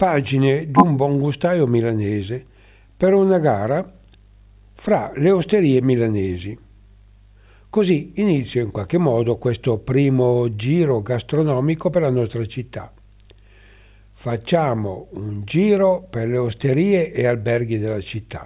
Pagine d'un buon gustaio milanese per una gara fra le osterie milanesi. Così inizio in qualche modo questo primo giro gastronomico per la nostra città. Facciamo un giro per le osterie e alberghi della città.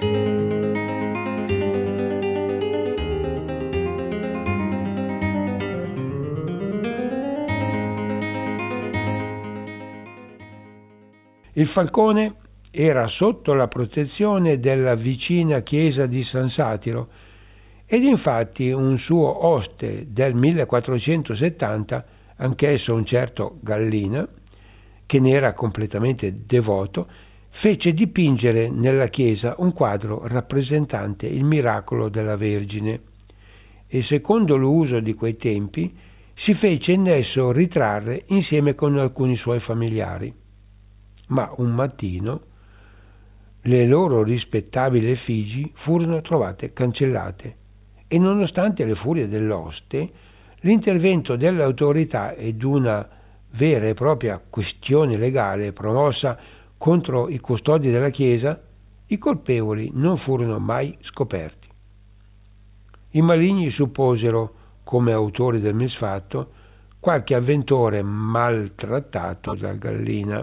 Il Falcone era sotto la protezione della vicina chiesa di San Satiro ed infatti un suo oste del 1470, anch'esso un certo Gallina, che ne era completamente devoto, fece dipingere nella chiesa un quadro rappresentante il miracolo della Vergine e secondo l'uso di quei tempi si fece in esso ritrarre insieme con alcuni suoi familiari. Ma un mattino le loro rispettabili effigi furono trovate cancellate e nonostante le furie dell'oste, l'intervento delle autorità ed una vera e propria questione legale promossa contro i custodi della Chiesa, i colpevoli non furono mai scoperti. I maligni supposero, come autori del misfatto, qualche avventore maltrattato da Gallina.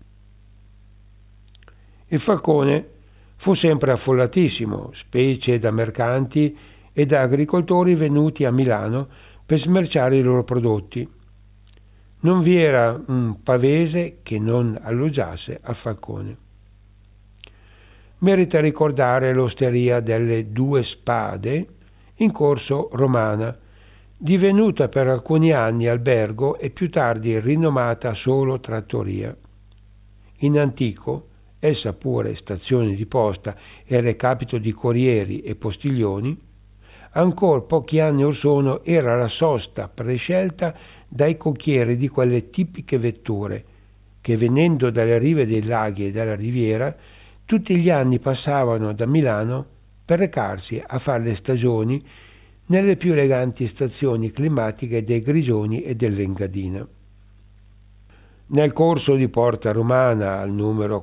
Il Falcone fu sempre affollatissimo, specie da mercanti e da agricoltori venuti a Milano per smerciare i loro prodotti. Non vi era un pavese che non alloggiasse al Falcone. Merita ricordare l'osteria delle Due Spade in Corso Romana, divenuta per alcuni anni albergo e più tardi rinomata solo trattoria. In antico, essa pure stazione di posta e recapito di corrieri e postiglioni, ancora pochi anni or sono era la sosta prescelta dai cocchieri di quelle tipiche vetture che, venendo dalle rive dei laghi e dalla riviera, tutti gli anni passavano da Milano per recarsi a fare le stagioni nelle più eleganti stazioni climatiche dei Grigioni e dell'Engadina. Nel corso di Porta Romana, al numero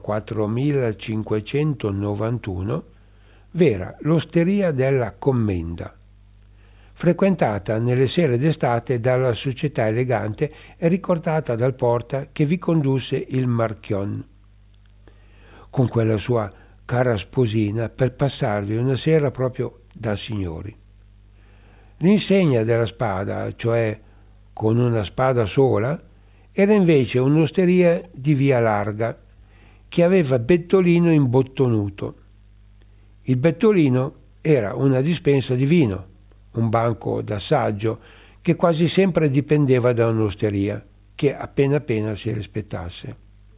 4591, v'era l'osteria della Commenda, frequentata nelle sere d'estate dalla società elegante e ricordata dal porta che vi condusse il Marchion, con quella sua cara sposina per passarvi una sera proprio da signori. L'insegna della spada, cioè con una spada sola, era invece un'osteria di via larga che aveva bettolino imbottonuto. Il bettolino era una dispensa di vino, un banco d'assaggio che quasi sempre dipendeva da un'osteria che appena si rispettasse.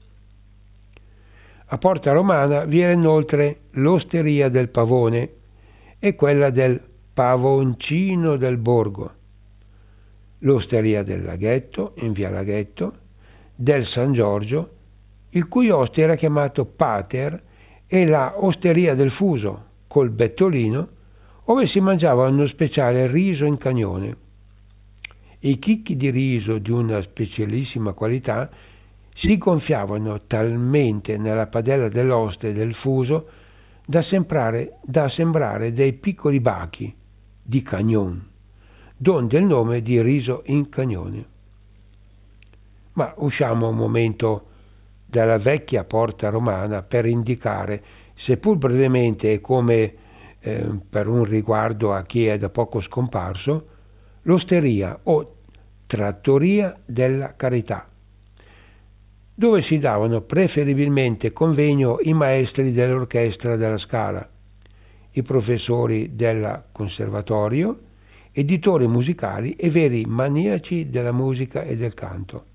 A Porta Romana vi era inoltre l'osteria del Pavone e quella del Pavoncino del Borgo, l'osteria del Laghetto, in via Laghetto, del San Giorgio, il cui oste era chiamato Pater, e la osteria del Fuso, col bettolino, ove si mangiava uno speciale riso in cagnone. I chicchi di riso di una specialissima qualità si gonfiavano talmente nella padella dell'oste del Fuso da sembrare dei piccoli bachi di cagnon, donde il nome di riso in cagnone. Ma usciamo un momento dalla vecchia Porta Romana per indicare, seppur brevemente e come per un riguardo a chi è da poco scomparso, l'osteria o trattoria della Carità, dove si davano preferibilmente convegno i maestri dell'orchestra della Scala, i professori del conservatorio, editori musicali e veri maniaci della musica e del canto.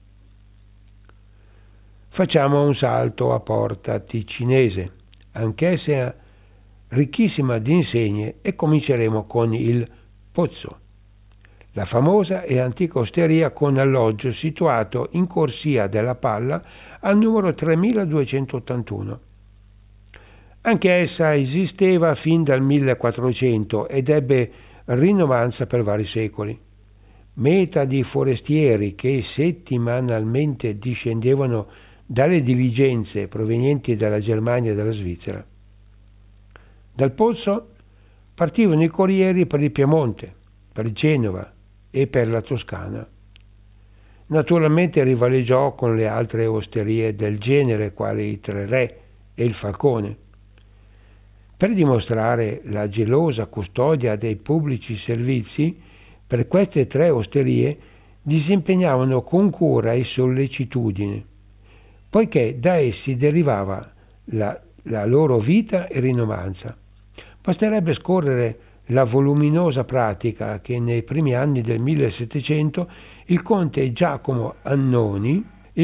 Facciamo un salto a Porta Ticinese, anch'essa ricchissima di insegne, e cominceremo con il Pozzo, la famosa e antica osteria con alloggio situato in corsia della Palla al numero 3281. Anche essa esisteva fin dal 1400 ed ebbe rinovanza per vari secoli. Meta di forestieri che settimanalmente discendevano dalle diligenze provenienti dalla Germania e dalla Svizzera. Dal Pozzo partivano i corrieri per il Piemonte, per Genova e per la Toscana. Naturalmente rivaleggiò con le altre osterie del genere, quali i Tre Re e il Falcone. Per dimostrare la gelosa custodia dei pubblici servizi, per queste tre osterie disimpegnavano con cura e sollecitudine, poiché da essi derivava la loro vita e rinomanza. Basterebbe scorrere la voluminosa pratica che nei primi anni del 1700 il conte Giacomo Annoni,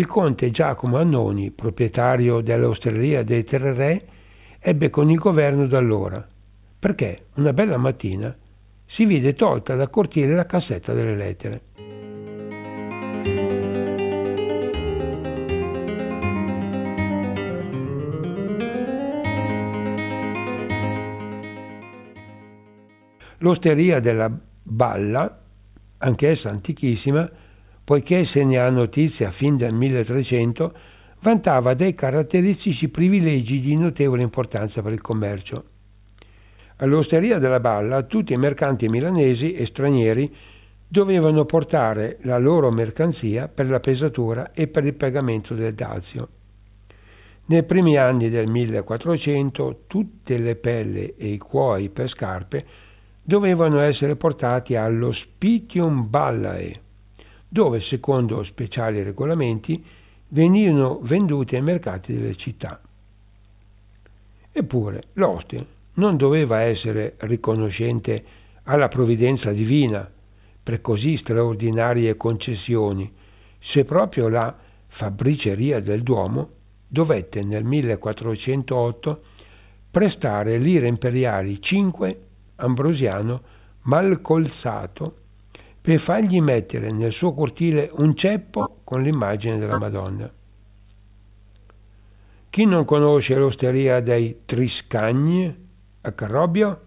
proprietario dell'osteria dei Tre Re, ebbe con il governo d'allora, perché una bella mattina si vide tolta dal cortile la cassetta delle lettere. L'osteria della Balla, anch'essa antichissima, poiché se ne ha notizia fin dal 1300, vantava dei caratteristici privilegi di notevole importanza per il commercio. All'osteria della Balla tutti i mercanti milanesi e stranieri dovevano portare la loro mercanzia per la pesatura e per il pagamento del dazio. Nei primi anni del 1400 tutte le pelle e i cuoi per scarpe dovevano essere portati all'Hospitium Ballae, dove, secondo speciali regolamenti, venivano venduti ai mercati delle città. Eppure l'oste non doveva essere riconoscente alla provvidenza divina per così straordinarie concessioni, se proprio la fabbriceria del Duomo dovette nel 1408 prestare lire imperiali 5 Ambrosiano Malcolzato per fargli mettere nel suo cortile un ceppo con l'immagine della Madonna. Chi non conosce l'osteria dei Triscagni a Carrobbio?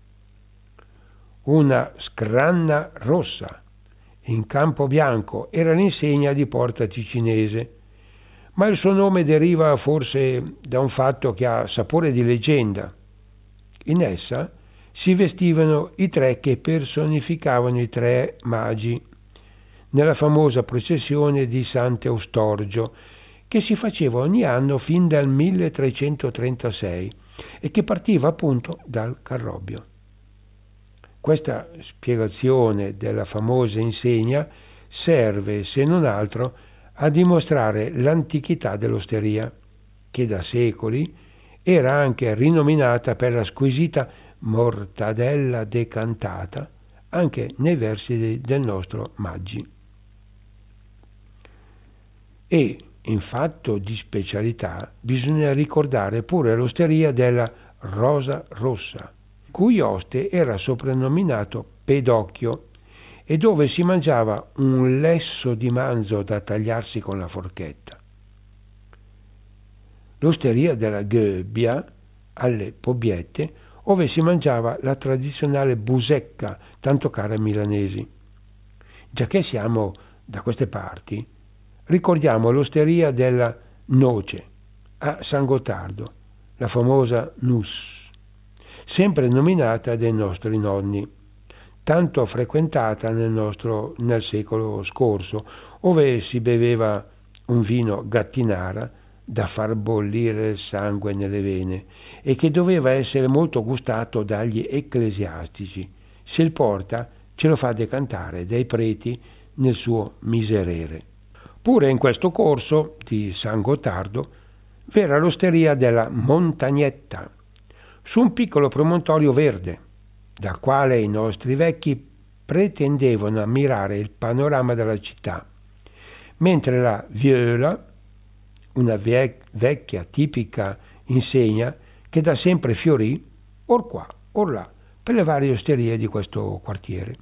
Una scranna rossa in campo bianco era l'insegna di Porta Ticinese, ma il suo nome deriva forse da un fatto che ha sapore di leggenda. In essa si vestivano i tre che personificavano i tre magi nella famosa processione di Sant'Eustorgio, che si faceva ogni anno fin dal 1336 e che partiva appunto dal Carrobbio. Questa spiegazione della famosa insegna serve, se non altro, a dimostrare l'antichità dell'osteria, che da secoli era anche rinominata per la squisita mortadella decantata, anche nei versi del nostro Maggi. E, in fatto di specialità, bisogna ricordare pure l'osteria della Rosa Rossa, cui oste era soprannominato Pedocchio, e dove si mangiava un lesso di manzo da tagliarsi con la forchetta. L'osteria della Ghebbia, alle Pobbiette, ove si mangiava la tradizionale busecca, tanto cara ai milanesi. Giacché siamo da queste parti, ricordiamo l'osteria della Noce, a San Gottardo, la famosa Nus, sempre nominata dai nostri nonni, tanto frequentata nel secolo scorso, ove si beveva un vino gattinara da far bollire il sangue nelle vene e che doveva essere molto gustato dagli ecclesiastici. Se il porta ce lo fa decantare dai preti nel suo miserere. Pure in questo corso di San Gottardo v'era l'osteria della Montagnetta, su un piccolo promontorio verde, dal quale i nostri vecchi pretendevano ammirare il panorama della città, mentre la Viola, una vecchia tipica insegna che da sempre fiorì, or qua, or là, per le varie osterie di questo quartiere.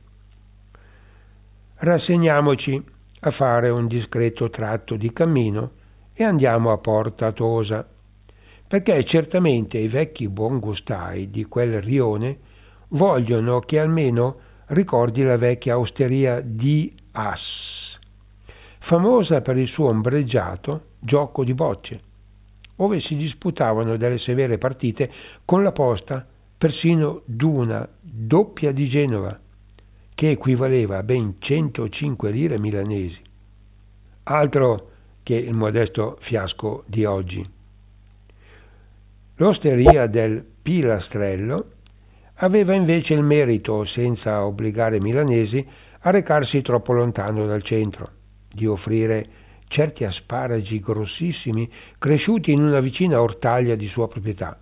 Rassegniamoci a fare un discreto tratto di cammino e andiamo a Porta Tosa, perché certamente i vecchi buongustai di quel rione vogliono che almeno ricordi la vecchia osteria di As, famosa per il suo ombreggiato gioco di bocce, ove si disputavano delle severe partite con la posta persino d'una doppia di Genova, che equivaleva a ben 105 lire milanesi, altro che il modesto fiasco di oggi. L'osteria del Pilastrello aveva invece il merito, senza obbligare i milanesi a recarsi troppo lontano dal centro, di offrire certi asparagi grossissimi cresciuti in una vicina ortaglia di sua proprietà.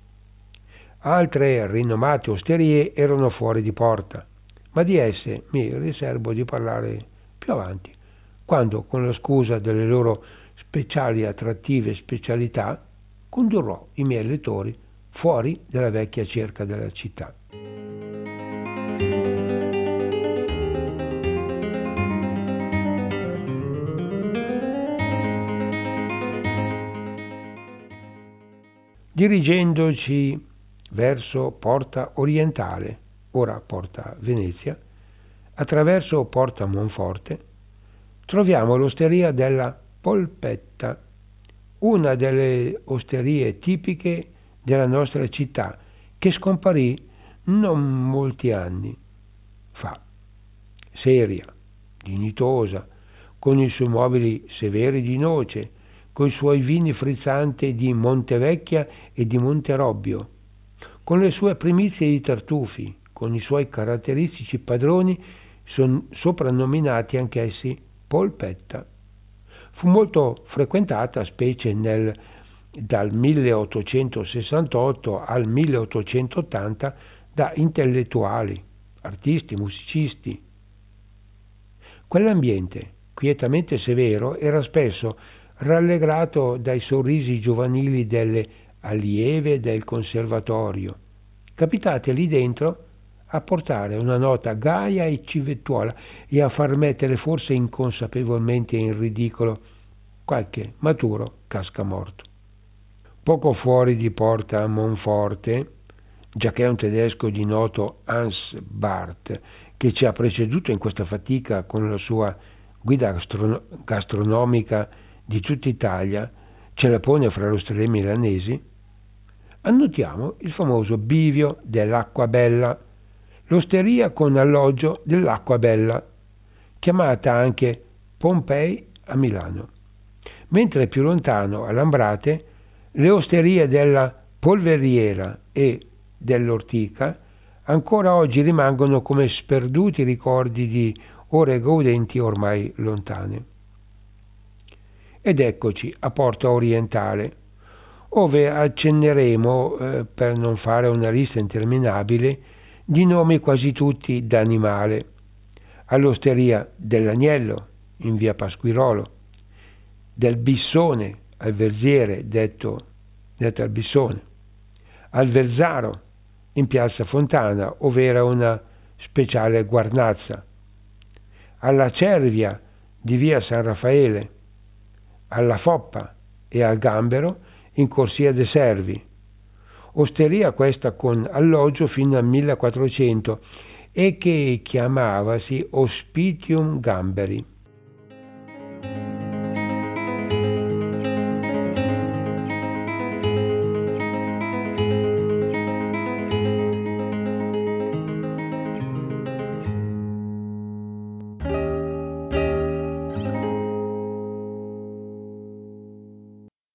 Altre rinomate osterie erano fuori di porta, ma di esse mi riservo di parlare più avanti, quando, con la scusa delle loro speciali attrattive specialità, condurrò i miei lettori fuori dalla vecchia cerca della città. Dirigendoci verso Porta Orientale, ora Porta Venezia, attraverso Porta Monforte, troviamo l'osteria della Polpetta, una delle osterie tipiche della nostra città, che scomparì non molti anni fa. Seria, dignitosa, con i suoi mobili severi di noce, con i suoi vini frizzanti di Montevecchia e di Monterobbio, con le sue primizie di tartufi, con i suoi caratteristici padroni soprannominati anch'essi Polpetta. Fu molto frequentata, specie dal 1868 al 1880, da intellettuali, artisti, musicisti. Quell'ambiente, quietamente severo, era spesso rallegrato dai sorrisi giovanili delle allieve del conservatorio, capitate lì dentro a portare una nota gaia e civettuola e a far mettere forse inconsapevolmente in ridicolo qualche maturo cascamorto. Poco fuori di Porta Monforte, giacché un tedesco di noto Hans Barth, che ci ha preceduto in questa fatica con la sua guida gastronomica di tutta Italia, ce la pone fra le osterie milanesi, annotiamo il famoso bivio dell'Acqua Bella, l'osteria con alloggio dell'Acqua Bella, chiamata anche Pompei a Milano, mentre più lontano, a Lambrate, le osterie della Polveriera e dell'Ortica ancora oggi rimangono come sperduti ricordi di ore gaudenti ormai lontane. Ed eccoci a Porta Orientale, ove accenneremo, per non fare una lista interminabile, di nomi quasi tutti d'animale, all'osteria dell'Agnello, in via Pasquirolo, del Bissone, al Verziere, detto al Bissone, al Verzaro, in piazza Fontana, ov'era una speciale guarnazza, alla Cervia di via San Raffaele, alla Foppa e al Gambero in corsia de Servi, osteria questa con alloggio fino al 1400 e che chiamavasi Hospitium Gamberi.